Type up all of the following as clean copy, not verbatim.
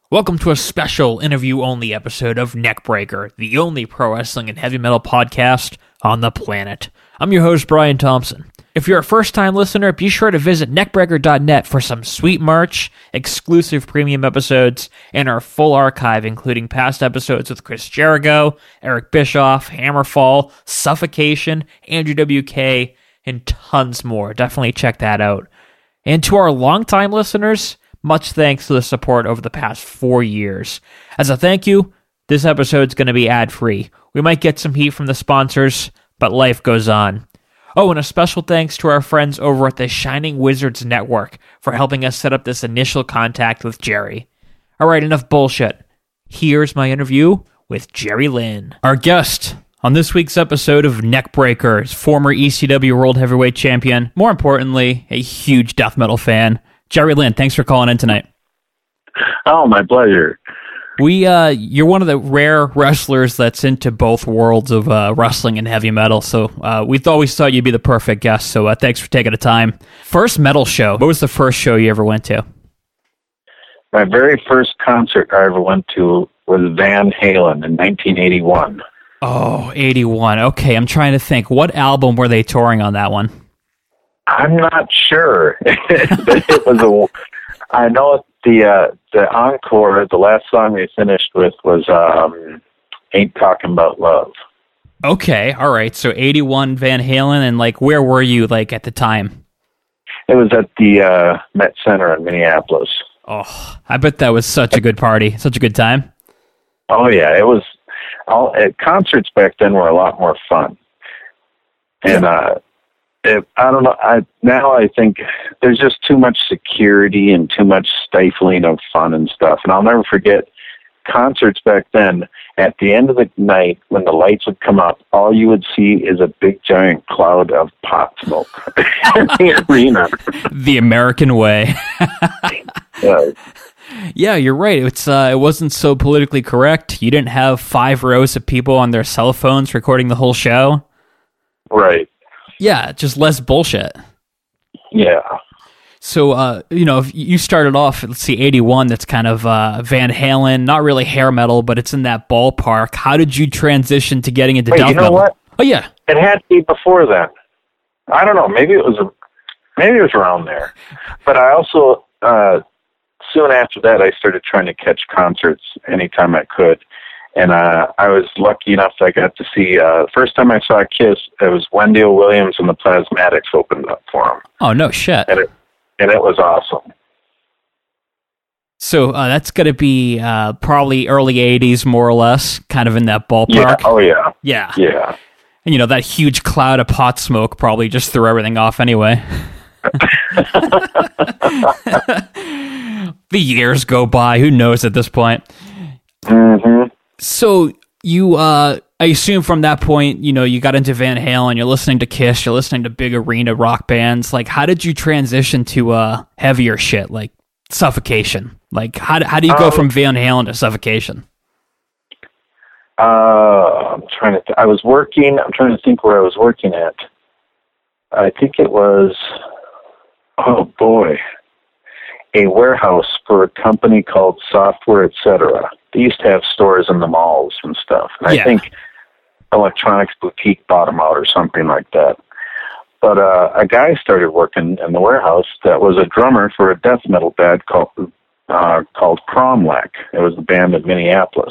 Welcome to a special interview-only episode of Neckbreaker, the only pro wrestling and heavy metal podcast on the planet. I'm your host, Brian Thompson. If you're a first-time listener, be sure to visit neckbreaker.net for some sweet merch, exclusive premium episodes, and our full archive, including past episodes with Chris Jericho, Eric Bischoff, Hammerfall, Suffocation, Andrew WK, and tons more. Definitely check that out. And to our longtime listeners, much thanks for the support over the past 4 years. As a thank you, this episode's going to be ad-free. We might get some heat from the sponsors, but life goes on. Oh, and a special thanks to our friends over at the Shining Wizards Network for helping us set up this initial contact with Jerry. All right, enough bullshit. Here's my interview with Jerry Lynn. Our guest on this week's episode of Neckbreaker is former ECW World Heavyweight Champion, more importantly, a huge death metal fan, Jerry Lynn. Thanks for calling in tonight. Oh, my pleasure. You're one of the rare wrestlers that's into both worlds of wrestling and heavy metal, so we've always thought you'd be the perfect guest, so thanks for taking the time. First metal show. What was the first show you ever went to? My very first concert I ever went to was Van Halen in 1981. Oh, 81. Okay, I'm trying to think. What album were they touring on that one? I'm not sure. I know the encore, the last song they finished with was Ain't Talking About Love. Okay, all right. So 81 Van Halen, and where were you at the time? It was at the Met Center in Minneapolis. Oh, I bet that was such a good party, such a good time. Oh yeah, it was. Concerts back then were a lot more fun, and I don't know. Now I think there's just too much security and too much stifling of fun and stuff. And I'll never forget concerts back then. At the end of the night, when the lights would come up, all you would see is a big giant cloud of pot smoke in the arena. The American way. Yeah, you're right. It wasn't so politically correct. You didn't have 5 rows of people on their cell phones recording the whole show. Right. Yeah, just less bullshit. Yeah. So, if you started off, let's see, 81, that's kind of Van Halen, not really hair metal, but it's in that ballpark. How did you transition to getting into death metal? You know what? Oh, yeah. It had to be before then. I don't know. Maybe it was around there. But I also, soon after that, I started trying to catch concerts anytime I could. And I was lucky enough that I got to see, the first time I saw Kiss, it was Wendell Williams and the Plasmatics opened up for him. Oh, no shit. And it was awesome. So that's going to be probably early 80s, more or less, kind of in that ballpark. Yeah. Oh, yeah. Yeah. Yeah. And, that huge cloud of pot smoke probably just threw everything off anyway. The years go by. Who knows at this point? Mm-hmm. So you, I assume from that point, you got into Van Halen, you're listening to Kiss, you're listening to big arena rock bands. How did you transition to heavier shit, like Suffocation? How do you go from Van Halen to Suffocation? I'm trying to I'm trying to think where I was working at. I think it was, oh boy, a warehouse for a company called Software Etc. They used to have stores in the malls and stuff. And I think Electronics Boutique bought them out or something like that. But a guy started working in the warehouse that was a drummer for a death metal band called Cromlech. It was the band in Minneapolis.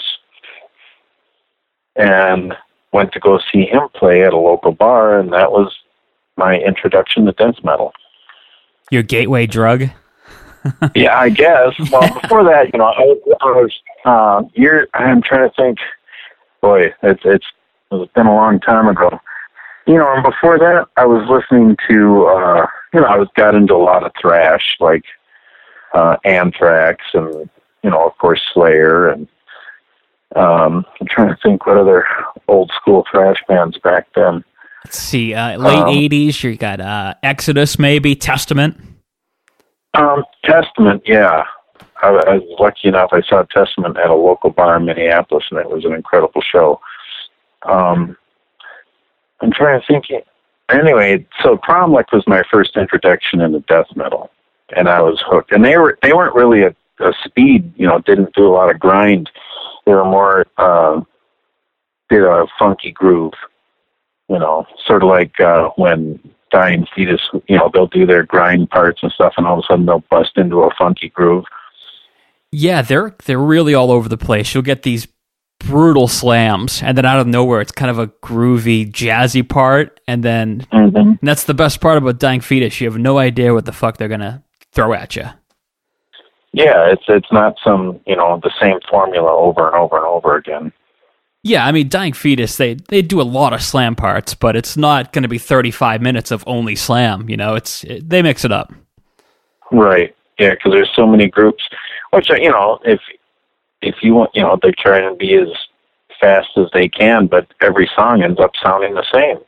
And went to go see him play at a local bar, and that was my introduction to death metal. Your gateway drug? Yeah, I guess. Well, before that, I'm trying to think. Boy, it's been a long time ago. And before that, I was listening to, I got into a lot of thrash, like Anthrax and, of course, Slayer. And I'm trying to think what other old school thrash bands back then. Let's see, late 80s, you got Exodus, maybe, Testament. Testament, yeah. I was lucky enough, I saw Testament at a local bar in Minneapolis, and it was an incredible show. I'm trying to think. Anyway, so Cromlech was my first introduction into death metal, and I was hooked. And they weren't really a speed. Didn't do a lot of grind. They were more did a funky groove. Sort of like when Dying Fetus, they'll do their grind parts and stuff, and all of a sudden they'll bust into a funky groove. Yeah, they're really all over the place. You'll get these brutal slams, and then out of nowhere, it's kind of a groovy, jazzy part, and then and that's the best part about Dying Fetus. You have no idea what the fuck they're gonna throw at you. Yeah, it's not some the same formula over and over and over again. Yeah, I mean, Dying Fetus, they do a lot of slam parts, but it's not going to be 35 minutes of only slam. They mix it up. Right. Yeah, because there's so many groups, which if you want, they're trying to be as fast as they can, but every song ends up sounding the same.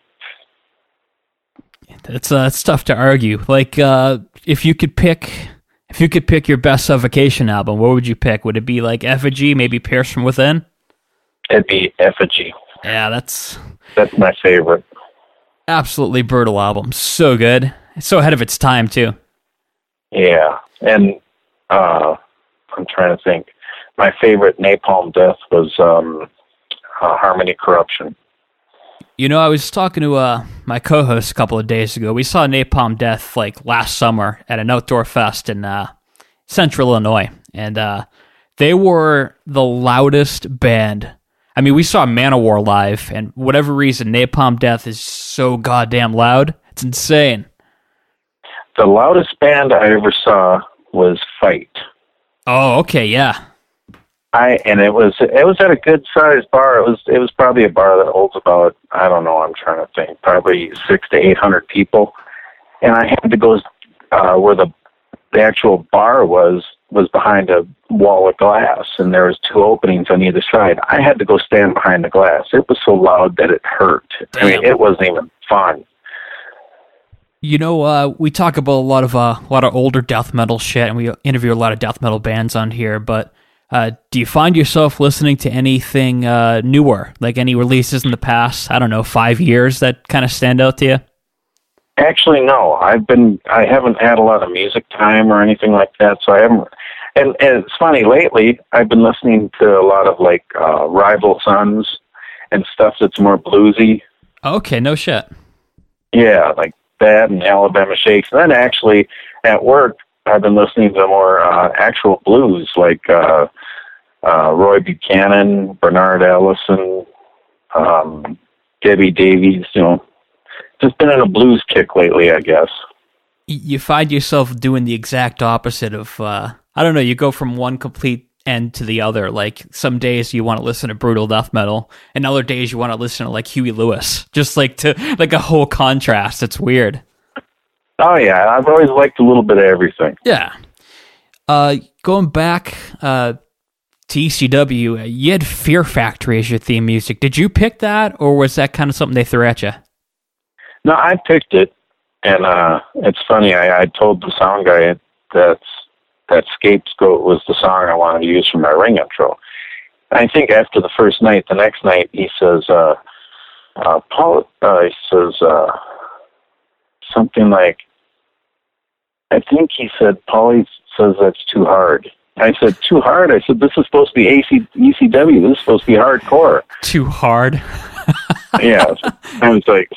It's tough to argue. Like, if you could pick your best Suffocation album, what would you pick? Would it be like Effigy, maybe Pierce from Within? It'd be Effigy. Yeah, that's my favorite. Absolutely brutal album. So good. It's so ahead of its time, too. Yeah, and I'm trying to think. My favorite Napalm Death was Harmony Corruption. I was talking to my co-host a couple of days ago. We saw Napalm Death like last summer at an outdoor fest in Central Illinois, and they were the loudest band. I mean, we saw Manowar live, and whatever reason, Napalm Death is so goddamn loud. It's insane. The loudest band I ever saw was Fight. Oh, okay, yeah. And it was at a good sized bar. It was probably a bar that holds about, I don't know, I'm trying to think, probably 600 to 800 people. And I had to go where the actual bar was behind a wall of glass, and there was 2 openings on either side. I had to go stand behind the glass. It was so loud that it hurt. Damn. I mean, it wasn't even fun. We talk about a lot of older death metal shit, and we interview a lot of death metal bands on here, but do you find yourself listening to anything newer, like any releases in the past, 5 years that kind of stand out to you? Actually, no. I haven't had a lot of music time or anything like that, so I haven't. And it's funny, lately I've been listening to a lot of like Rival Sons and stuff that's more bluesy. Okay, no shit. Yeah, like that and Alabama Shakes. And then actually at work I've been listening to more actual blues, like Roy Buchanan, Bernard Allison, Debbie Davies, just been in a blues kick lately, I guess. You find yourself doing the exact opposite of, you go from one complete end to the other. Like, some days you want to listen to brutal death metal, and other days you want to listen to, like, Huey Lewis. Just, like a whole contrast. It's weird. Oh, yeah. I've always liked a little bit of everything. Yeah. Going back to ECW, you had Fear Factory as your theme music. Did you pick that, or was that kind of something they threw at you? No, I picked it, and it's funny. I told the sound guy that Scapegoat was the song I wanted to use for my ring intro. I think after the first night, the next night, he says, Paul, he says something like, I think he said, Paulie says that's too hard. I said, too hard? I said, this is supposed to be ECW. This is supposed to be hardcore. Too hard? Yeah. I was like,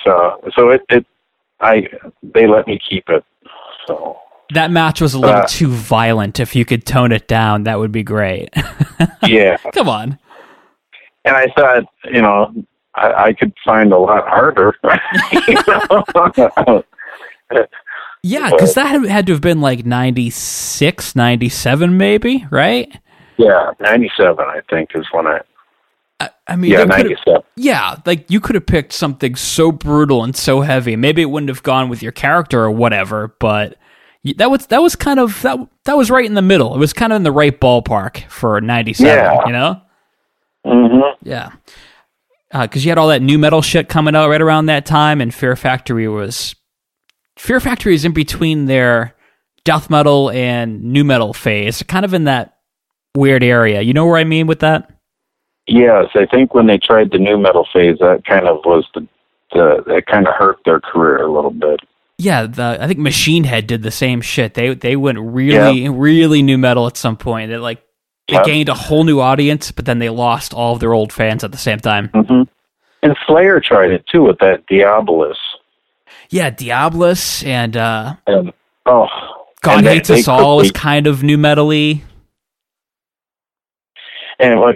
they let me keep it. So that match was a little too violent. If you could tone it down, that would be great. Yeah. Come on. And I thought, I could find a lot harder. Yeah, because that had to have been like 96, 97 maybe, right? Yeah, 97 I think is when I mean, yeah, 97. Yeah, like you could have picked something so brutal and so heavy. Maybe it wouldn't have gone with your character or whatever, but that was kind of that was right in the middle. It was kind of in the right ballpark for 97, you know? Mm-hmm. Yeah. Because you had all that new metal shit coming out right around that time, and Fear Factory is in between their death metal and new metal phase, kind of in that weird area. You know where I mean with that? Yes, I think when they tried the new metal phase, that kind of was that kind of hurt their career a little bit. Yeah, I think Machine Head did the same shit. They went really new metal at some point. They gained a whole new audience, but then they lost all of their old fans at the same time. Mm-hmm. And Slayer tried it too with that Diabolus. Yeah, Diabolus and God Hates Us All is kind of new metal-y. And what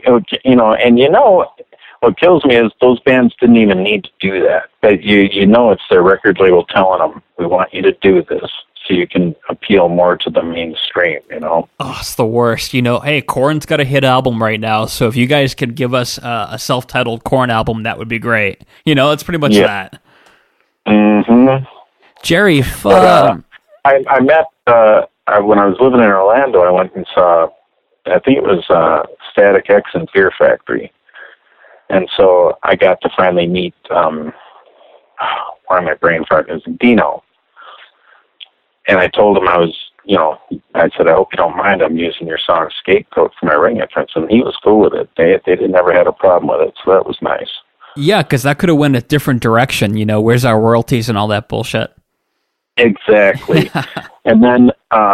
kills me is those bands didn't even need to do that. But it's their record label telling them, we want you to do this so you can appeal more to the mainstream, Oh, it's the worst. Hey, Korn's got a hit album right now, so if you guys could give us a self-titled Korn album, that would be great. It's pretty much that. Mm-hmm. Jerry, I met, when I was living in Orlando, I went and saw, I think it was Static X and Fear Factory. And so I got to finally meet, why am I brain farting? It was Dino. And I told him I said, I hope you don't mind, I'm using your song Scapegoat for my ring entrance. And he was cool with it. They never had a problem with it, so that was nice. Yeah, because that could have went a different direction, where's our royalties and all that bullshit. Exactly. And then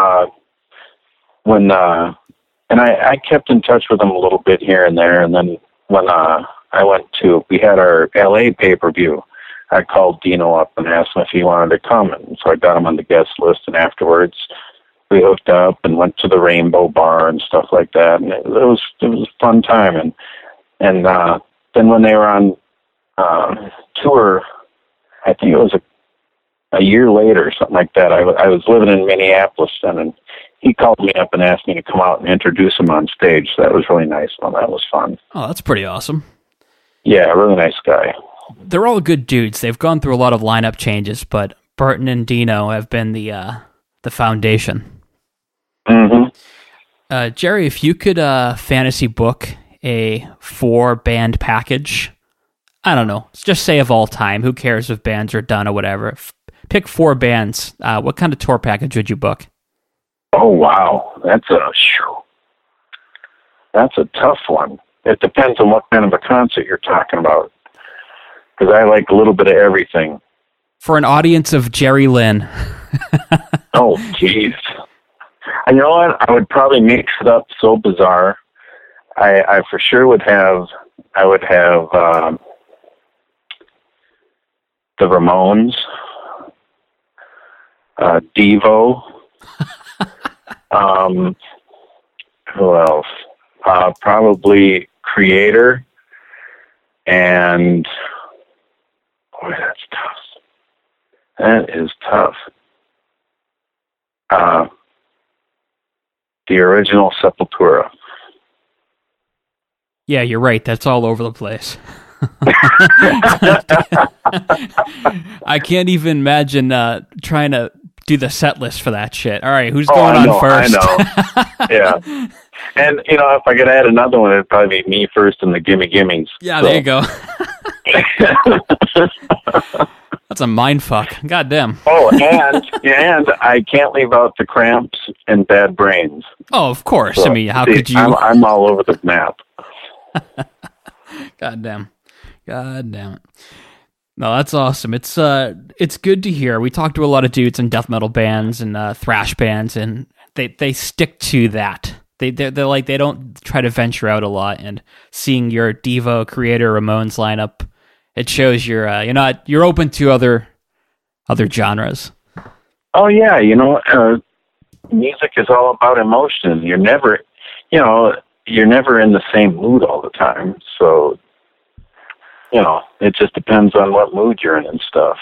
when I kept in touch with him a little bit here and there, and then when we had our LA pay-per-view, I called Dino up and asked him if he wanted to come, and so I got him on the guest list, and afterwards we hooked up and went to the Rainbow Bar and stuff like that, and it was a fun time. And then when they were on tour, I think it was a year later or something like that, I was living in Minneapolis then, and he called me up and asked me to come out and introduce him on stage. So that was really nice. Well, that was fun. Oh, that's pretty awesome. Yeah, really nice guy. They're all good dudes. They've gone through a lot of lineup changes, but Burton and Dino have been the foundation. Mm-hmm. Jerry, if you could fantasy book a 4-band package, I don't know, just say of all time, who cares if bands are done or whatever, pick 4 bands, what kind of tour package would you book? Oh, wow. That's a tough one. It depends on what kind of a concert you're talking about, because I like a little bit of everything. For an audience of Jerry Lynn. Oh, jeez. And you know what? I would probably mix it up so bizarre. I for sure would have the Ramones, Devo, who else? Probably Creator, and boy, that's tough. That is tough. The original Sepultura. Yeah, you're right. That's all over the place. I can't even imagine trying to do the set list for that shit. All right, who's going on first? I know. Yeah. And, if I could add another one, it'd probably be Me First and the Gimme Gimmes. Yeah, so. There you go. That's a mind fuck. God damn. Oh, and I can't leave out the Cramps and Bad Brains. Oh, of course. So, I mean, how could you? I'm all over the map. God damn it. No, that's awesome. It's good to hear. We talked to a lot of dudes in death metal bands and thrash bands, and they stick to that. They're like, they don't try to venture out a lot. And seeing your Devo, Creator, Ramones lineup, it shows you're open to other genres. Oh yeah, music is all about emotion. You're never in the same mood all the time. So, it just depends on what mood you're in and stuff.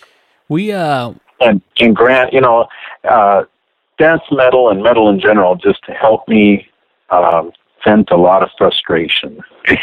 And Grant, death metal and metal in general just help me vent a lot of frustration,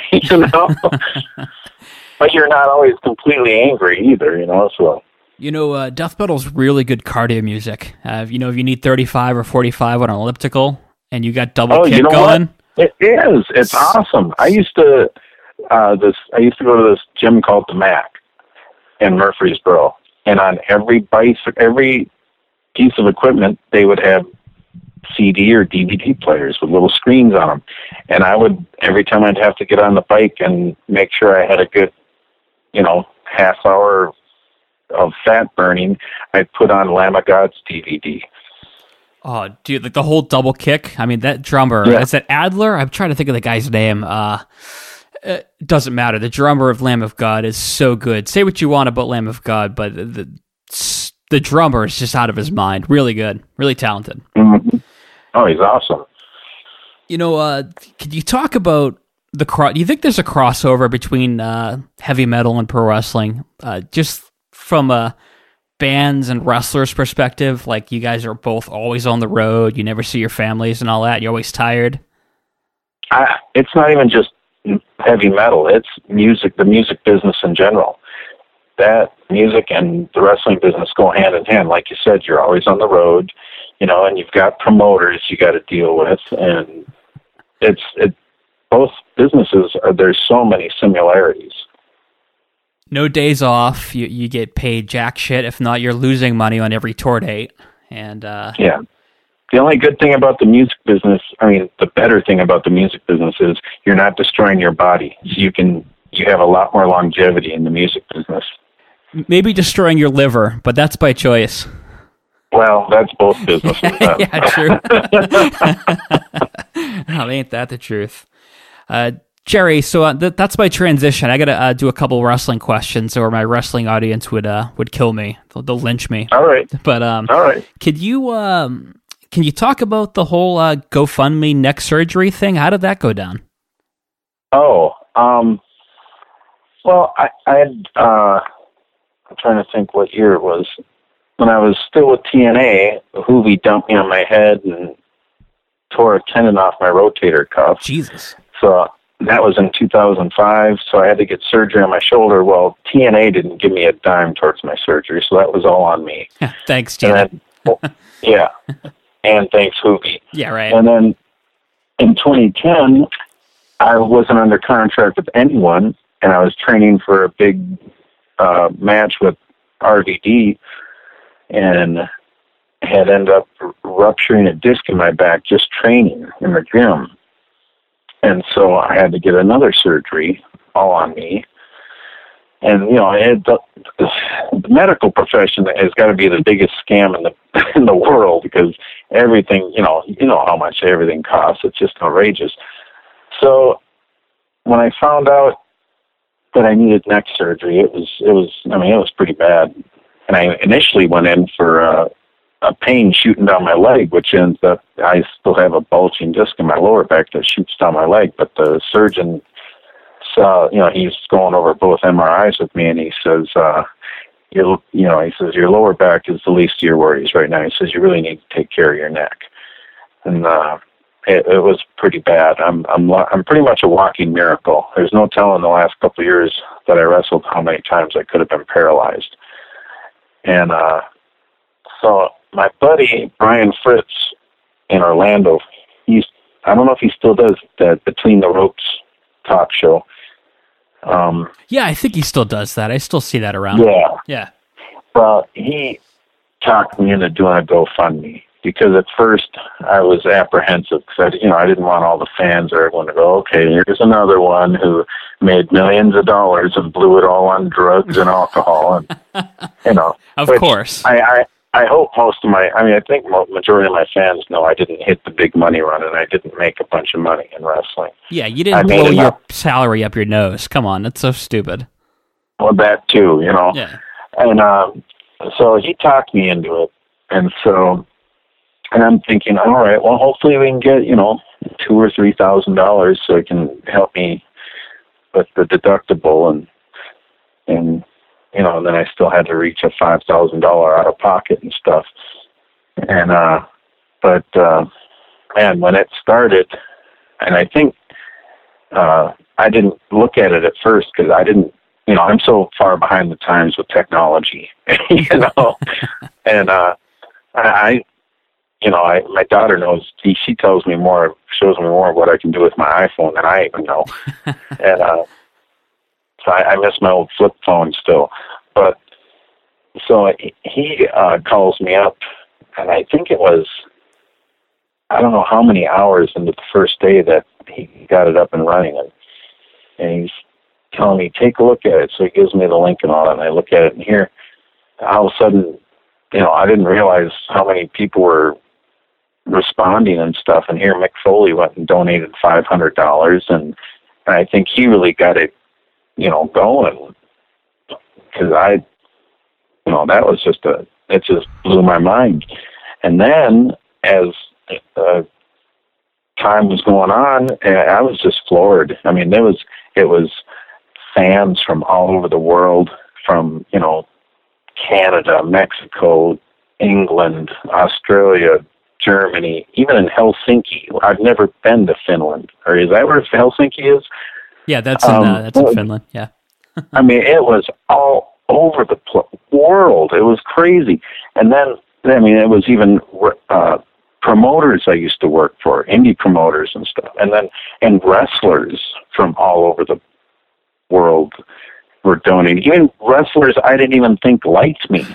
But you're not always completely angry either, so. Death metal's really good cardio music. If you need 35 or 45 on an elliptical and you got double kick going. What? It is. It's awesome. I used to go to this gym called the Mac in Murfreesboro, and on every piece of equipment, they would have CD or DVD players with little screens on them. And I would, every time I'd have to get on the bike and make sure I had a good, half hour of fat burning, I'd put on Lamb of God's DVD. Oh, dude, like the whole double kick. I mean, that drummer, is that Adler? I'm trying to think of the guy's name. It doesn't matter. The drummer of Lamb of God is so good. Say what you want about Lamb of God, but the drummer is just out of his mind. Really good. Really talented. Mm-hmm. Oh, he's awesome. You know, could you talk about do you think there's a crossover between heavy metal and pro wrestling? Just from a bands and wrestlers perspective, like you guys are both always on the road, you never see your families and all that, you're always tired. It's not even just heavy metal, it's music, the music business in general. That music and the wrestling business go hand in hand. Like you said, you're always on the road, you know, and you've got promoters you got to deal with, and both businesses there's so many similarities. No days off. You get paid jack shit. If not, you're losing money on every tour date. And yeah, the only good thing about the music business, I mean, the better thing about the music business is you're not destroying your body. So you have a lot more longevity in the music business. Maybe destroying your liver, but that's by choice. Well, that's both businesses. Yeah, true. Oh, ain't that the truth? Jerry, so that's my transition. I got to do a couple wrestling questions, or my wrestling audience would kill me. They'll lynch me. All right. But all right. Can you talk about the whole GoFundMe neck surgery thing? How did that go down? Oh, well, I had. I'm trying to think what year it was. When I was still with TNA, Hoovy dumped me on my head and tore a tendon off my rotator cuff. Jesus. So that was in 2005, so I had to get surgery on my shoulder. Well, TNA didn't give me a dime towards my surgery, so that was all on me. Thanks, Janet. Yeah, and thanks, Hoovy. Yeah, right. And then in 2010, I wasn't under contract with anyone, and I was training for a big match with RVD, and had ended up rupturing a disc in my back just training in the gym. And so I had to get another surgery, all on me. And, you know, the medical profession has got to be the biggest scam in the world, because everything, you know how much everything costs. It's just outrageous. So when I found out that I needed neck surgery, it was pretty bad. And I initially went in for a pain shooting down my leg, which ends up, I still have a bulging disc in my lower back that shoots down my leg. But the surgeon saw, he's going over both MRIs with me, and he says, your lower back is the least of your worries right now. He says, you really need to take care of your neck. And it was pretty bad. I'm pretty much a walking miracle. There's no telling the last couple of years that I wrestled how many times I could have been paralyzed. And so my buddy Brian Fritz in Orlando, I don't know if he still does that Between the Ropes talk show. Yeah, I think he still does that. I still see that around. Yeah. Well, he talked me into doing a GoFundMe, because at first I was apprehensive, because I didn't want all the fans or everyone to go, okay, here's another one who made millions of dollars and blew it all on drugs and alcohol, and Of course. I hope I think majority of my fans know I didn't hit the big money run, and I didn't make a bunch of money in wrestling. Yeah, you didn't blow your salary up your nose. Come on, that's so stupid. Well, that too, Yeah. And so he talked me into it, and I'm thinking, all right, well, hopefully we can get $2,000 or $3,000 so it can help me with the deductible, and then I still had to reach a $5,000 out of pocket and stuff. And man, when it started, and I think I didn't look at it at first, because I didn't, I'm so far behind the times with technology, and my daughter knows. She tells me more, shows me more of what I can do with my iPhone than I even know. And so I miss my old flip phone still. But so he calls me up, and I think it was, I don't know how many hours into the first day that he got it up and running, and he's telling me, take a look at it. So he gives me the link and all that, and I look at it, and here all of a sudden, I didn't realize how many people were responding and stuff. And here Mick Foley went and donated $500, and I think he really got it, going. Because that was it just blew my mind. And then as time was going on, I was just floored. I mean, it was fans from all over the world, from, Canada, Mexico, England, Australia, Germany, even in Helsinki. I've never been to Finland. Or is that where Helsinki is? Yeah, that's in Finland, yeah. I mean, it was all over the world. It was crazy. And then, it was even promoters I used to work for, indie promoters and stuff, and wrestlers from all over the world were donating. Even wrestlers I didn't even think liked me.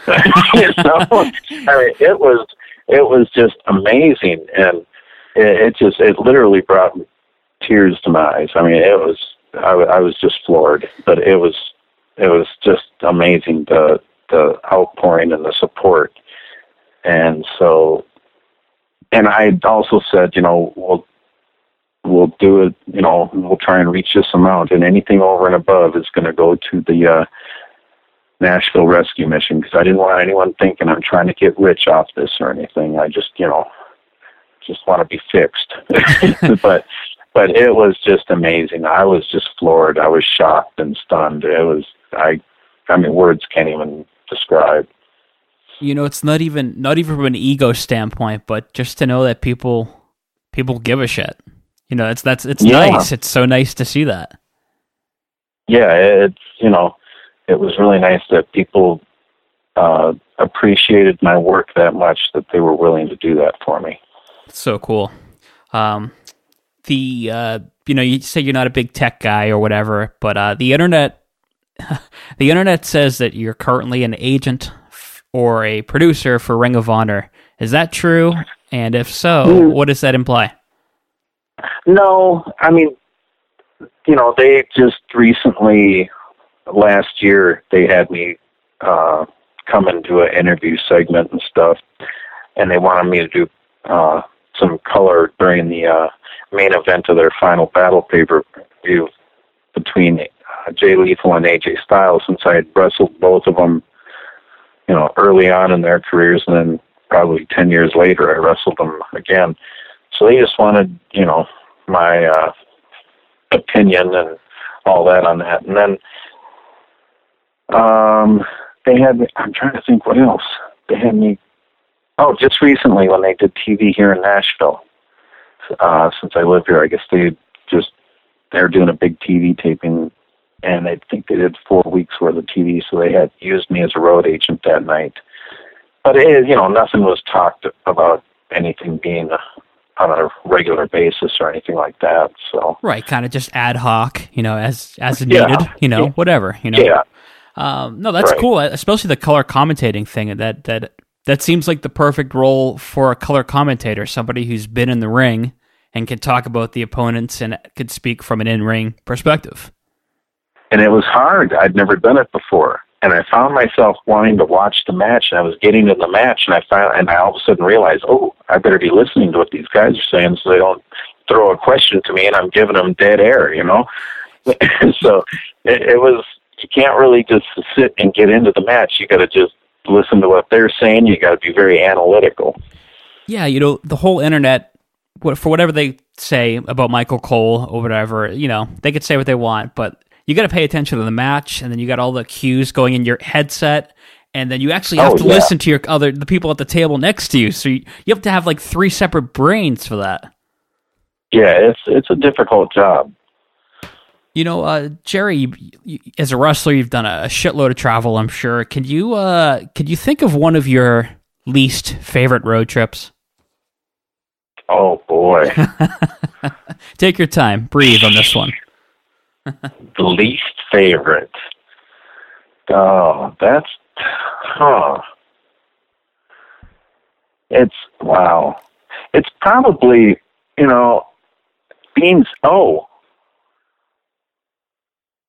It was just amazing, and it literally brought tears to my eyes. I mean, I was just floored, but it was just amazing, the outpouring and the support. And so, and I also said, we'll do it, we'll try and reach this amount, and anything over and above is going to go to the Nashville Rescue Mission, because I didn't want anyone thinking I'm trying to get rich off this or anything. I just, just want to be fixed. But it was just amazing. I was just floored. I was shocked and stunned. It was, words can't even describe. It's not even from an ego standpoint, but just to know that people give a shit. It's nice. It's so nice to see that. Yeah, it was really nice that people appreciated my work that much that they were willing to do that for me. So cool. You say you're not a big tech guy or whatever, but the internet says that you're currently an agent or a producer for Ring of Honor. Is that true? And if so, what does that imply? No, they just recently, last year, they had me come and do an interview segment and stuff, and they wanted me to do some color during the main event of their final battle pay-per-view between Jay Lethal and AJ Styles, since I had wrestled both of them, early on in their careers, and then probably 10 years later, I wrestled them again. So they just wanted, my opinion and all that on that. And then they had me, I'm trying to think what else. They had me, just recently when they did TV here in Nashville. Since I live here, I guess they're doing a big TV taping, and I think they did 4 weeks worth of TV, so they had used me as a road agent that night. But nothing was talked about anything being on a regular basis or anything like that. So right, kind of just ad hoc, as needed, whatever, Yeah. No, that's right. cool, especially the color commentating thing. That seems like the perfect role for a color commentator, somebody who's been in the ring and can talk about the opponents and could speak from an in-ring perspective. And it was hard. I'd never done it before. And I found myself wanting to watch the match, and I was getting in the match, and I all of a sudden realized, I better be listening to what these guys are saying so they don't throw a question to me and I'm giving them dead air, So it was, you can't really just sit and get into the match. You got to just listen to what they're saying. You got to be very analytical. Yeah, the whole internet, for whatever they say about Michael Cole or whatever, they could say what they want, but you got to pay attention to the match, and then you got all the cues going in your headset, and then you actually have to listen to the people at the table next to you. So you have to have like 3 separate brains for that. Yeah, it's a difficult job. Jerry, as a wrestler, you've done a shitload of travel, I'm sure. Could you think of one of your least favorite road trips? Oh boy. Take your time. Breathe on this one. The least favorite. Oh, that's, It's, wow. It's probably,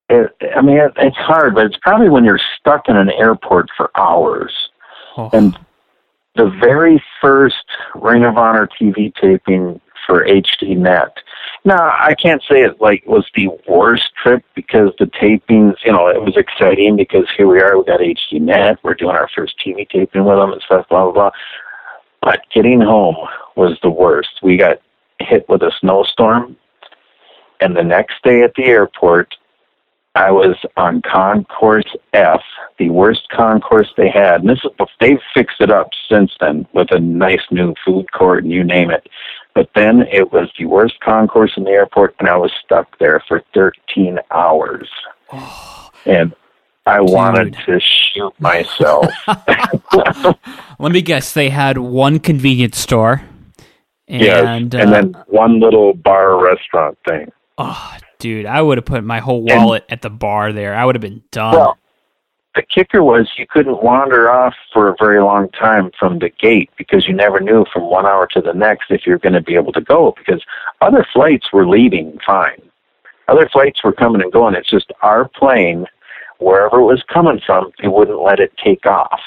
it's hard, but it's probably when you're stuck in an airport for hours. Oh. And the very first Ring of Honor TV taping for HDNet. Now, I can't say it was the worst trip because the tapings, it was exciting because here we are, we got HDNet, we're doing our first TV taping with them and stuff, blah, blah, blah. But getting home was the worst. We got hit with a snowstorm, and the next day at the airport, I was on Concourse F, the worst concourse they had. And they've fixed it up since then with a nice new food court and you name it. But then it was the worst concourse in the airport, and I was stuck there for 13 hours. Oh, and I wanted to shoot myself. Let me guess, they had one convenience store. And then one little bar restaurant thing. Oh, dude, I would have put my whole wallet at the bar there. I would have been done. Well, the kicker was you couldn't wander off for a very long time from the gate because you never knew from 1 hour to the next if you're going to be able to go because other flights were leaving fine. Other flights were coming and going. It's just our plane, wherever it was coming from, they wouldn't let it take off.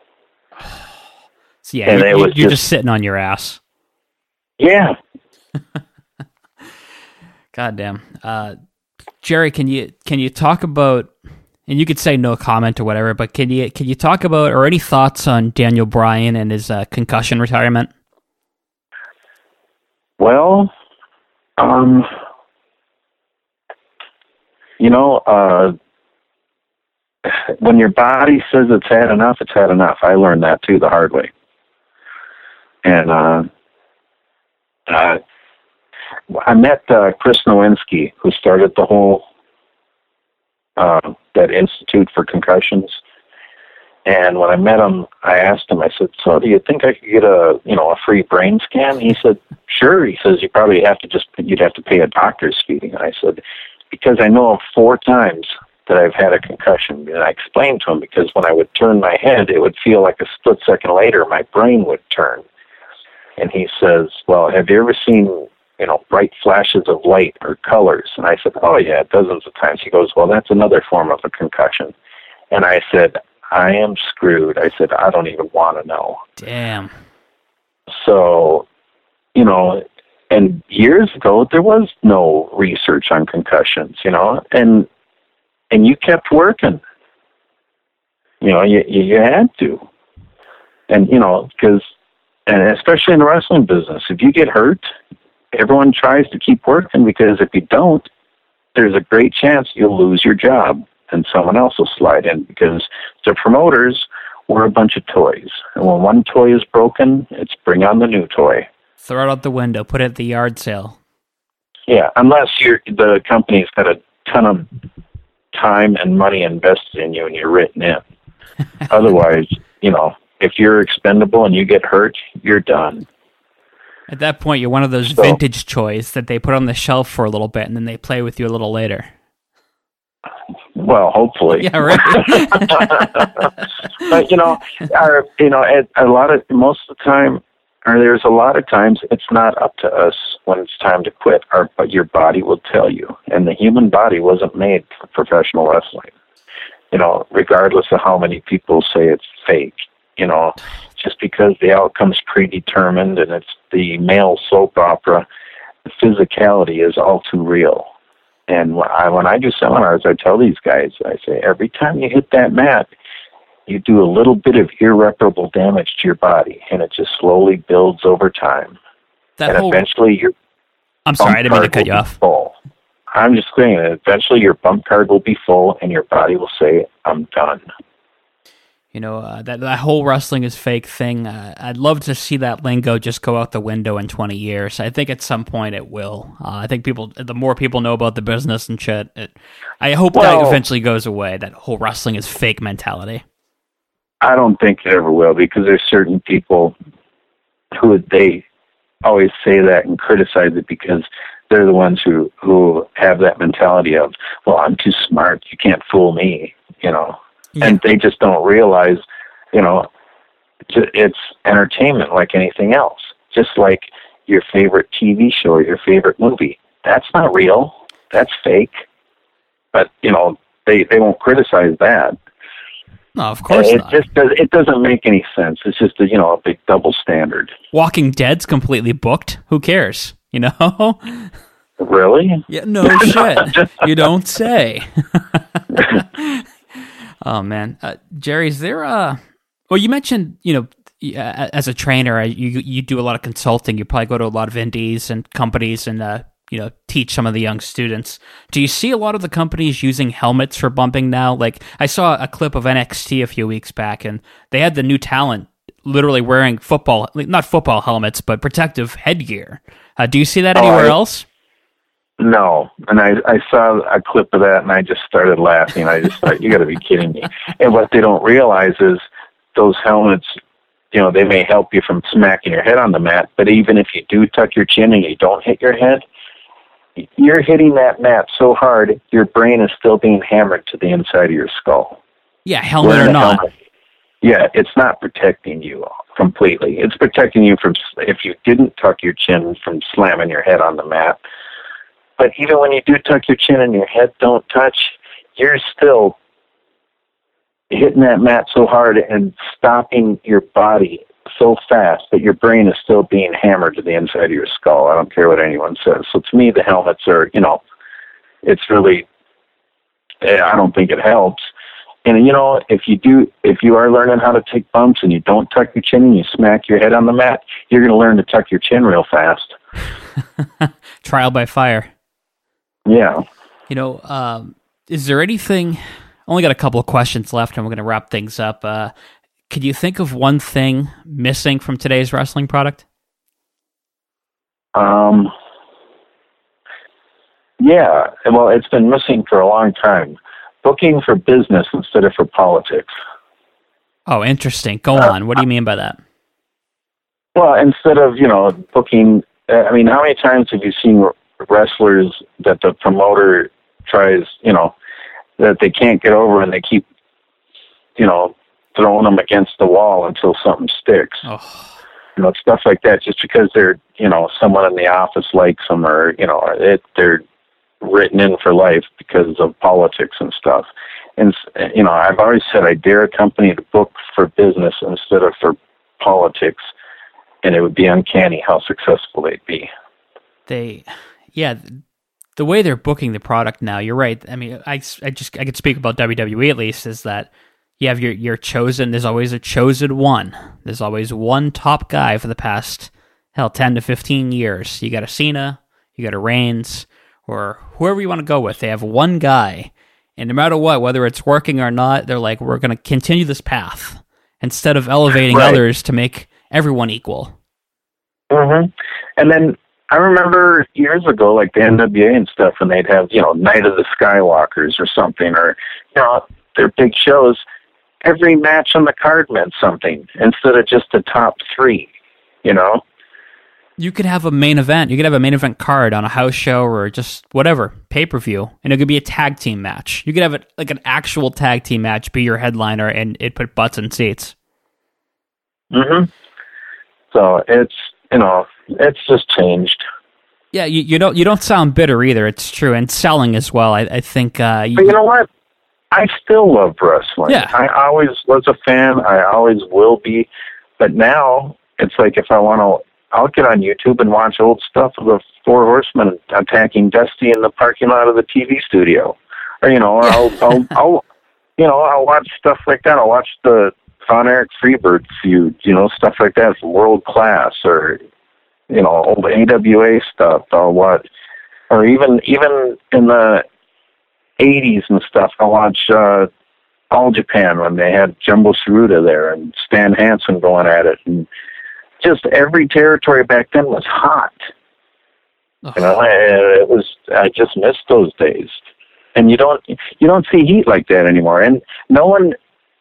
So yeah, you're just sitting on your ass. Yeah. Goddamn. Jerry, can you talk about, and you could say no comment or whatever, but can you talk about, or any thoughts on Daniel Bryan and his concussion retirement? Well, when your body says it's had enough, it's had enough. I learned that too the hard way. And I met Chris Nowinski, who started the whole that Institute for Concussions. And when I met him, I asked him, I said, so do you think I could get a free brain scan? He said, sure. He says, you'd have to pay a doctor's fee. And I said, because I know of 4 times that I've had a concussion. And I explained to him because when I would turn my head, it would feel like a split second later, my brain would turn. And he says, well, have you ever seen, bright flashes of light or colors? And I said, oh yeah, dozens of times. He goes, well, that's another form of a concussion. And I said, I am screwed. I said, I don't even want to know. Damn. So, and years ago, there was no research on concussions, and you kept working. You had to. And, and especially in the wrestling business, if you get hurt, everyone tries to keep working because if you don't, there's a great chance you'll lose your job and someone else will slide in because the promoters were a bunch of toys. And when one toy is broken, it's bring on the new toy. Throw it out the window, put it at the yard sale. Yeah, unless the company's got a ton of time and money invested in you and you're written in. Otherwise, if you're expendable and you get hurt, you're done. At that point, you're one of those vintage toys that they put on the shelf for a little bit and then they play with you a little later. Well, hopefully. Yeah, right. But, most of the time, or there's a lot of times, it's not up to us when it's time to quit, but your body will tell you. And the human body wasn't made for professional wrestling. Regardless of how many people say it's fake, just because the outcome's predetermined and it's the male soap opera, the physicality is all too real. And when I do seminars, I tell these guys, I say, every time you hit that mat, you do a little bit of irreparable damage to your body, and it just slowly builds over time. Eventually your I'm sorry, I didn't mean to cut you off. Full. I'm just saying that eventually your bump card will be full, and your body will say, I'm done. That whole wrestling is fake thing, I'd love to see that lingo just go out the window in 20 years. I think at some point it will. I think the more people know about the business and shit, I hope that eventually goes away, that whole wrestling is fake mentality. I don't think it ever will, because there's certain people who they always say that and criticize it because they're the ones who have that mentality of, well, I'm too smart, you can't fool me, Yeah. And they just don't realize, it's entertainment like anything else. Just like your favorite TV show or your favorite movie. That's not real. That's fake. but they won't criticize that. No, of course not. It doesn't make any sense. It's just a big double standard. Walking Dead's completely booked. Who cares? Really? Yeah, no shit. You don't say. Oh man, Jerry, is there well, you mentioned as a trainer, you do a lot of consulting. You probably go to a lot of indies and companies and teach some of the young students. Do you see a lot of the companies using helmets for bumping now? Like I saw a clip of NXT a few weeks back, and they had the new talent literally wearing not football helmets, but protective headgear. Do you see that anywhere else? No, and I saw a clip of that, and I just started laughing. I just thought, you got to be kidding me. And what they don't realize is those helmets, they may help you from smacking your head on the mat, but even if you do tuck your chin and you don't hit your head, you're hitting that mat so hard, your brain is still being hammered to the inside of your skull. Yeah, helmet or not. Yeah, it's not protecting you completely. It's protecting you from, if you didn't tuck your chin, from slamming your head on the mat. But even when you do tuck your chin and your head don't touch, you're still hitting that mat so hard and stopping your body so fast that your brain is still being hammered to the inside of your skull. I don't care what anyone says. So to me, the helmets are, it's really, I don't think it helps. And if you are learning how to take bumps and you don't tuck your chin and you smack your head on the mat, you're going to learn to tuck your chin real fast. Trial by fire. Yeah. Is there anything, only got a couple of questions left and we're going to wrap things up. Could you think of one thing missing from today's wrestling product? Yeah. Well, it's been missing for a long time. Booking for business instead of for politics. Oh, interesting. Go on. What do you mean by that? Well, instead of, booking, how many times have you seen wrestlers that the promoter tries, that they can't get over and they keep, throwing them against the wall until something sticks? Oh. Stuff like that, just because they're, someone in the office likes them or, they're written in for life because of politics and stuff. And, I've always said I dare a company to book for business instead of for politics, and it would be uncanny how successful they'd be. The way they're booking the product now, you're right. I mean, I could speak about WWE at least, is that you have your chosen, there's always a chosen one. There's always one top guy for the past, 10 to 15 years. You got a Cena, you got a Reigns, or whoever you want to go with. They have one guy, and no matter what, whether it's working or not, they're like, we're going to continue this path instead of elevating others to make everyone equal. Mm-hmm. And then I remember years ago, like the NWA and stuff, when they'd have, Night of the Skywalkers or something, or, their big shows, every match on the card meant something instead of just the top three, You could have a main event. You could have a main event card on a house show or just whatever, pay-per-view, and it could be a tag team match. You could have it like an actual tag team match be your headliner, and it put butts in seats. Mm-hmm. So it's, it's just changed. Yeah, you don't sound bitter either. It's true, and selling as well. I think. But you know what? I still love wrestling. Yeah. I always was a fan. I always will be. But now it's like if I want to, I'll get on YouTube and watch old stuff of the Four Horsemen attacking Dusty in the parking lot of the TV studio, or I'll watch stuff like that. I'll watch the Von Erich Freebird feud, stuff like that. It's world class, or old AWA stuff. I'll watch, or even in the 80s and stuff. I'll watch All Japan when they had Jumbo Tsuruta there and Stan Hansen going at it, and just every territory back then was hot. Oh. It was. I just miss those days, and you don't see heat like that anymore. And no one,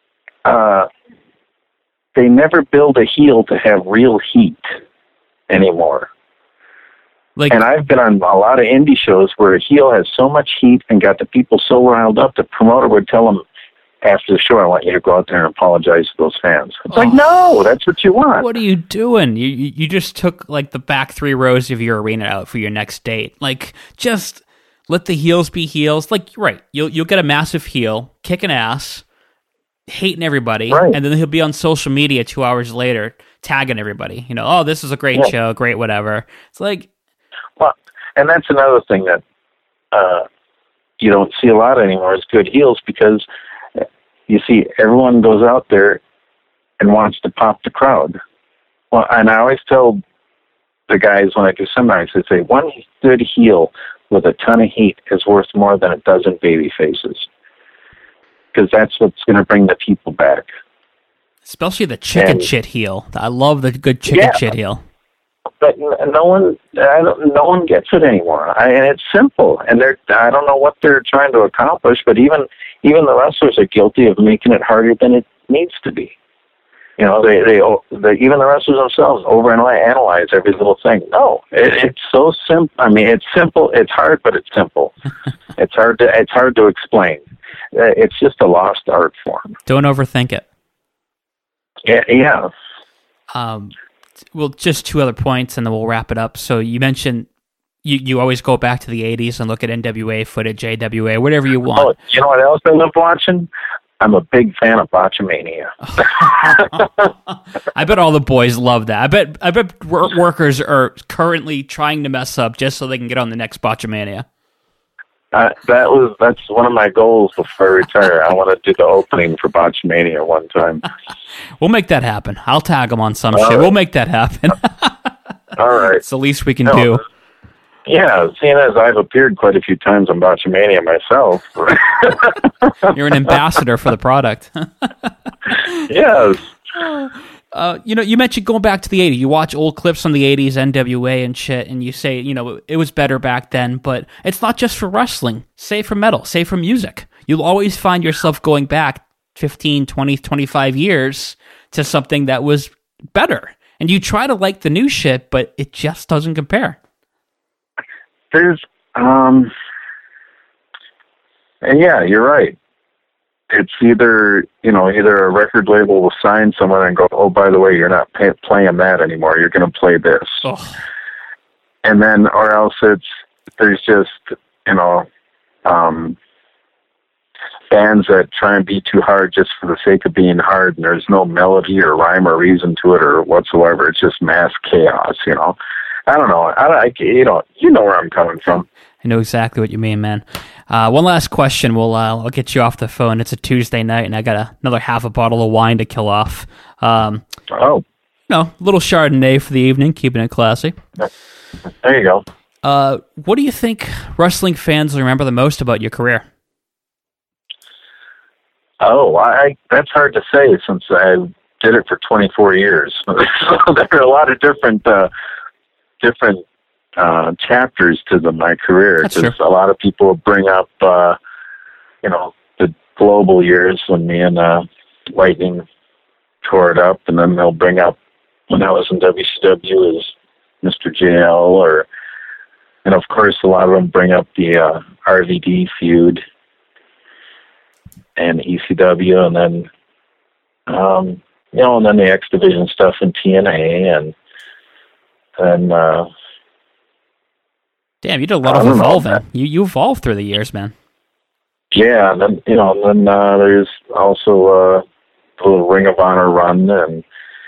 they never build a heel to have real heat anymore. And I've been on a lot of indie shows where a heel has so much heat and got the people so riled up, the promoter would tell them after the show, I want you to go out there and apologize to those fans. It's like, no, that's what you want. What are you doing? You just took like the back 3 rows of your arena out for your next date. Like, just let the heels be heels. Like, right, you'll get a massive heel, kicking ass, hating everybody, Right. and then he'll be on social media 2 hours later tagging everybody. You know, oh, this is a great show, great whatever. It's like, Well, and that's another thing that you don't see a lot anymore is good heels, because you see everyone goes out there and wants to pop the crowd. Well, and I always tell the guys when I do seminars, I say one good heel with a ton of heat is worth more than a dozen baby faces, because that's what's going to bring the people back. especially the chicken shit heel. I love the good chicken shit heel. But no one gets it anymore. And it's simple. And I don't know what they're trying to accomplish, but even the wrestlers are guilty of making it harder than it needs to be. You know, they even the wrestlers themselves overanalyze every little thing. No, it's so simple. I mean, it's simple. It's hard, but it's simple. It's hard to explain. It's just a lost art form. Don't overthink it. Yeah. Well, just two other points, and then we'll wrap it up. So you mentioned you always go back to the 80s and look at NWA footage, AWA, whatever you want. Oh, you know what else I love watching? I'm a big fan of Botchamania. I bet all the boys love that. I bet workers are currently trying to mess up just so they can get on the next Botchamania. That's one of my goals before I retire. I want to do the opening for Botchamania one time. We'll make that happen. I'll tag them on some shit. Right. We'll make that happen. All right. It's the least we can do. Yeah, seeing as I've appeared quite a few times on Botchamania myself. You're an ambassador for the product. Yes. You mentioned going back to the 80s. You watch old clips from the 80s, NWA and shit, and you say, it was better back then, but it's not just for wrestling. Say for metal, say for music. You'll always find yourself going back 15, 20, 25 years to something that was better. And you try to like the new shit, but it just doesn't compare. There's, and yeah, you're right. It's either a record label will sign someone and go, oh, by the way, you're not playing that anymore. You're going to play this. Oh. And then, or else there's just, bands that try and be too hard just for the sake of being hard, and there's no melody or rhyme or reason to it or whatsoever. It's just mass chaos, I don't know. You know where I'm coming from. I know exactly what you mean, man. One last question. I'll get you off the phone. It's a Tuesday night, and I got another half a bottle of wine to kill off. A little Chardonnay for the evening, keeping it classy. There you go. What do you think wrestling fans remember the most about your career? Oh, that's hard to say since I did it for 24 years. So there are a lot of different chapters to my career. Because a lot of people bring up, the global years when me and Lightning tore it up, and then they'll bring up when I was in WCW as Mr. JL, and of course a lot of them bring up the RVD feud and ECW, and then and then the X Division stuff in TNA, and damn, you did a lot of evolving. You evolved through the years, man. Yeah, and then there's also the little Ring of Honor run, and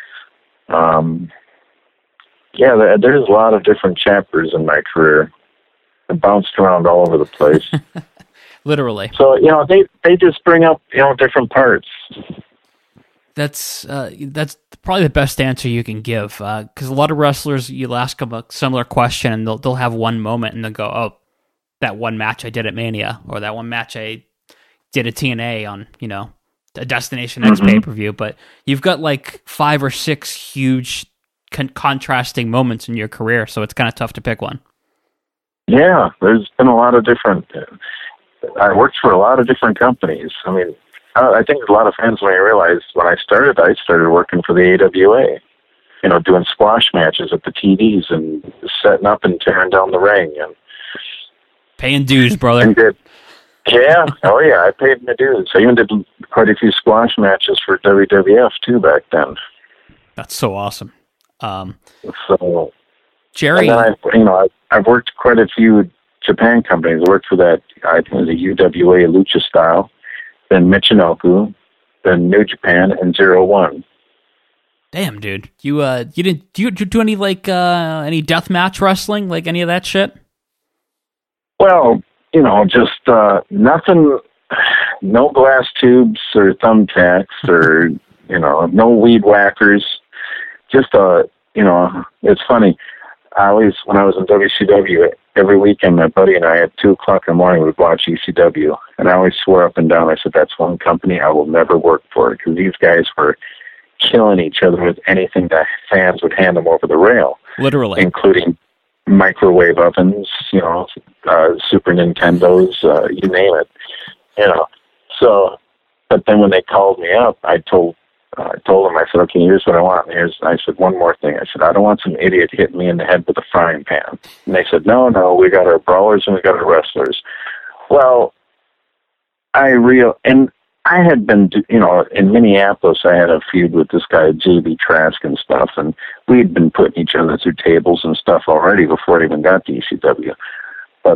there's a lot of different chapters in my career. I bounced around all over the place. Literally. So they just bring up different parts. That's probably the best answer you can give, because a lot of wrestlers, you'll ask them a similar question and they'll have one moment and they'll go, oh, that one match I did at Mania, or that one match I did at TNA on a Destination X pay-per-view. But you've got like 5 or 6 huge contrasting moments in your career, so it's kind of tough to pick one. Yeah, there's been a lot of different. I worked for a lot of different companies. I mean, I think a lot of fans may realize when I started working for the AWA, doing squash matches at the TVs and setting up and tearing down the ring and paying dues, brother. I paid my dues. I even did quite a few squash matches for WWF too back then. That's so awesome. So Jerry, and then I've worked quite a few Japan companies. I worked for that, I think it was a UWA Lucha Style, then Michinoku, then New Japan, and 01. Damn, dude. You didn't do any like any deathmatch wrestling, like any of that shit? Well, just nothing, no glass tubes or thumbtacks or, no weed whackers. Just, it's funny. When I was in WCW, every weekend, my buddy and I at 2 o'clock in the morning would watch ECW. And I always swore up and down, I said, that's one company I will never work for, because these guys were killing each other with anything that fans would hand them over the rail. Literally. Including microwave ovens, Super Nintendos, you name it, So, but then when they called me up, I told them, I said, okay, here's what I want. I said, one more thing. I said, I don't want some idiot hitting me in the head with a frying pan. And they said, no, we got our brawlers and we got our wrestlers. Well, and I had been, in Minneapolis, I had a feud with this guy, JB Trask and stuff, and we'd been putting each other through tables and stuff already before it even got to ECW. But,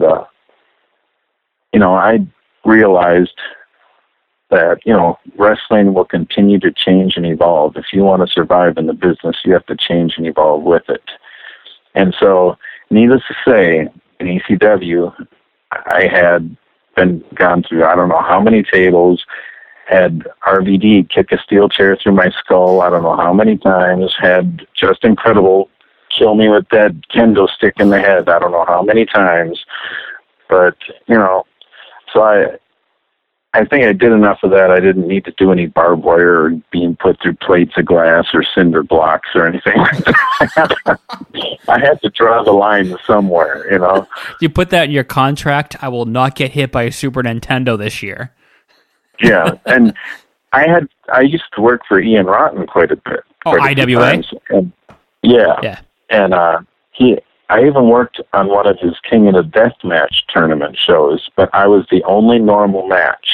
I realized that, wrestling will continue to change and evolve. If you want to survive in the business, you have to change and evolve with it. And so, needless to say, in ECW, I had gone through, I don't know how many tables, had RVD kick a steel chair through my skull, I don't know how many times, had Just Incredible kill me with that kendo stick in the head, I don't know how many times. But, so I think I did enough of that. I didn't need to do any barbed wire or being put through plates of glass or cinder blocks or anything like that. I had to draw the line somewhere, You put that in your contract, I will not get hit by a Super Nintendo this year. Yeah, and I used to work for Ian Rotten quite a bit. IWA? Yeah. And I even worked on one of his King of the Deathmatch tournament shows, but I was the only normal match.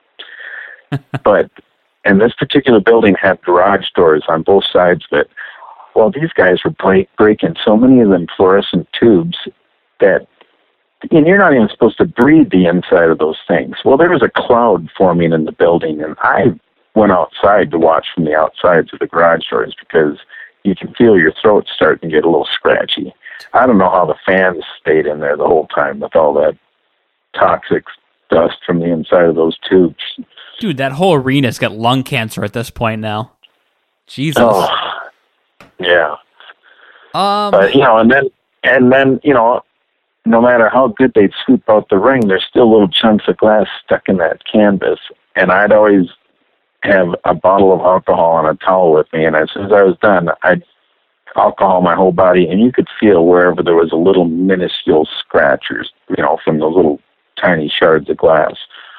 And this particular building had garage doors on both sides of it. Well, these guys were breaking so many of them fluorescent tubes that, and you're not even supposed to breathe the inside of those things. Well, there was a cloud forming in the building, and I went outside to watch from the outsides of the garage doors because you can feel your throat starting to get a little scratchy. I don't know how the fans stayed in there the whole time with all that toxic dust from the inside of those tubes. Dude, that whole arena's got lung cancer at this point now. Jesus. Oh, yeah. But, and then, no matter how good they'd scoop out the ring, there's still little chunks of glass stuck in that canvas. And I'd always have a bottle of alcohol and a towel with me. And as soon as I was done, I'd alcohol my whole body, and you could feel wherever there was a little minuscule scratch or, from those little tiny shards of glass.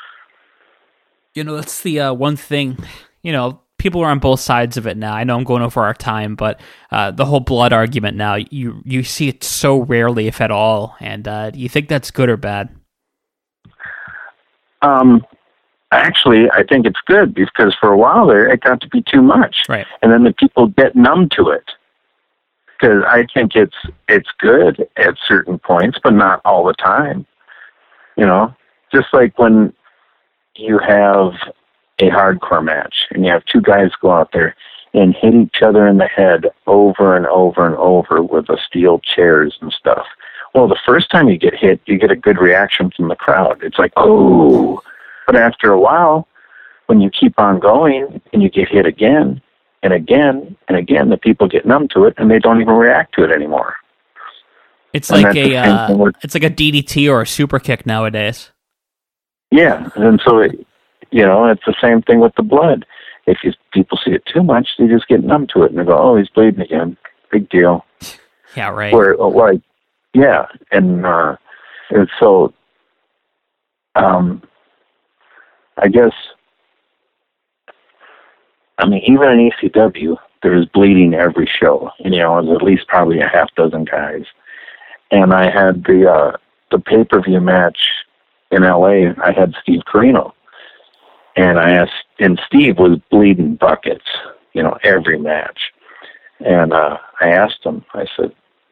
That's the one thing, people are on both sides of it now. I know I'm going over our time, but the whole blood argument now, you see it so rarely, if at all. And do you think that's good or bad? Actually, I think it's good because for a while there, it got to be too much. Right. And then the people get numb to it. Because I think it's good at certain points, but not all the time. Just like when you have a hardcore match and you have two guys go out there and hit each other in the head over and over and over with the steel chairs and stuff. Well, the first time you get hit, you get a good reaction from the crowd. It's like, oh. But after a while, when you keep on going and you get hit again, and again, and again, the people get numb to it, and they don't even react to it anymore. It's like it's like a DDT or a super kick nowadays. Yeah, and so it's the same thing with the blood. If people see it too much, they just get numb to it, and they go, "Oh, he's bleeding again. Big deal." Yeah, right. And so, I guess. Even in ECW, there was bleeding every show. It was at least probably a half dozen guys. And I had the pay-per-view match in LA. I had Steve Corino. And Steve was bleeding buckets, every match. And I asked him, I said,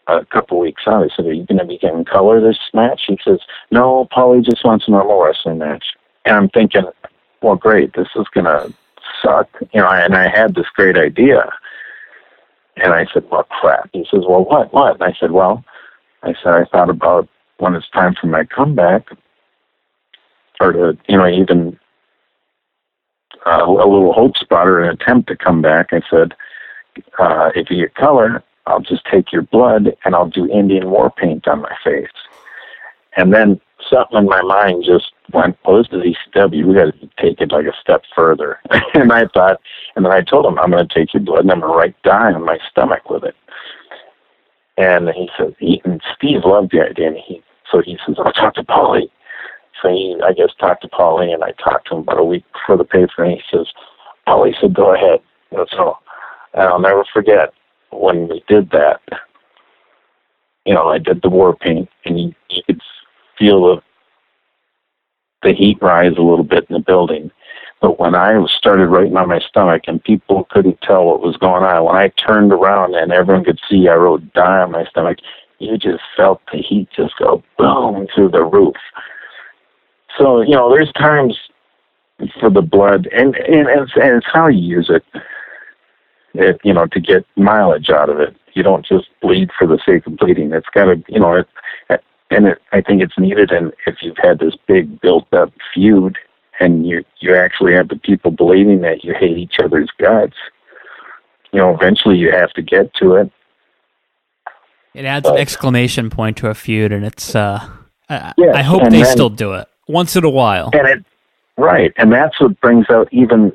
a couple weeks out. I said, are you going to be getting color this match? He says, no, Paulie just wants a normal wrestling match. And I'm thinking, well, great, this is going to suck. You know, and I had this great idea. And I said, well, crap. He says, well, what? And I said, I thought about when it's time for my comeback, or to, you know, even a little hope spot or an attempt to come back. I said, if you get color, I'll just take your blood and I'll do Indian war paint on my face. And then something in my mind just went, well, this is ECW. We got to take it like a step further. And I thought, and then I told him, I'm going to take your blood and I'm going to write dye on my stomach with it. And he said, and Steve loved the idea. And he says, I'll talk to Paulie. So I guess, talked to Paulie, and I talked to him about a week before the paper, and he says, Paulie said, go ahead. That's all. And I'll never forget when we did that. You know, I did the war paint, and you could feel the heat rise a little bit in the building. But when I started writing on my stomach and people couldn't tell what was going on, when I turned around and everyone could see I wrote dye on my stomach, you just felt the heat just go boom through the roof. So, you know, there's times for the blood, and it's how you use it, you know, to get mileage out of it. You don't just bleed for the sake of bleeding. It's got to, you know, I think it's needed. And if you've had this big built-up feud, and you actually have the people believing that you hate each other's guts, you know, eventually you have to get to it. It adds an exclamation point to a feud, and it's, I hope they still do it once in a while. Right, and that's what brings out even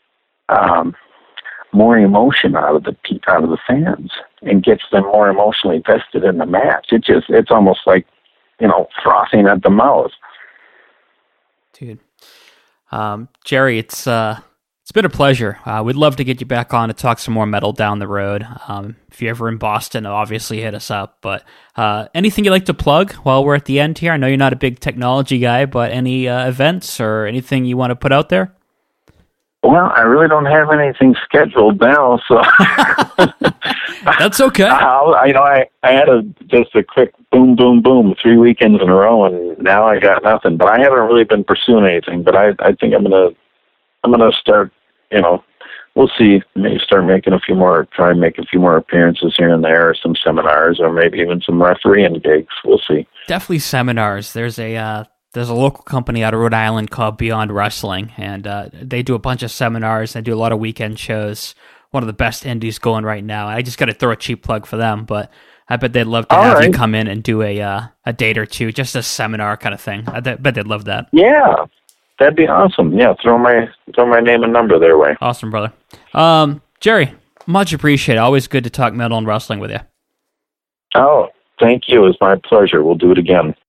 more emotion out of the fans, and gets them more emotionally vested in the match. It's almost like, you know, frothing at the mouth. Dude. Jerry, it's been a pleasure. We'd love to get you back on to talk some more metal down the road. If you're ever in Boston, obviously hit us up. But anything you'd like to plug while we're at the end here? I know you're not a big technology guy, but any events or anything you want to put out there? Well, I really don't have anything scheduled now, so that's okay. I had just a quick boom, 3 weekends in a row, and now I got nothing. But I haven't really been pursuing anything. But I think I'm gonna start. You know, we'll see. Maybe try and make a few more appearances here and there, or some seminars, or maybe even some refereeing gigs. We'll see. Definitely seminars. There's a local company out of Rhode Island called Beyond Wrestling, and they do a bunch of seminars. They do a lot of weekend shows. One of the best indies going right now. I just got to throw a cheap plug for them, but I bet they'd love to have you come in and do a date or two, just a seminar kind of thing. I bet they'd love that. Yeah, that'd be awesome. Yeah, throw my name and number their way. Awesome, brother. Jerry, much appreciated. Always good to talk metal and wrestling with you. Oh, thank you. It's my pleasure. We'll do it again.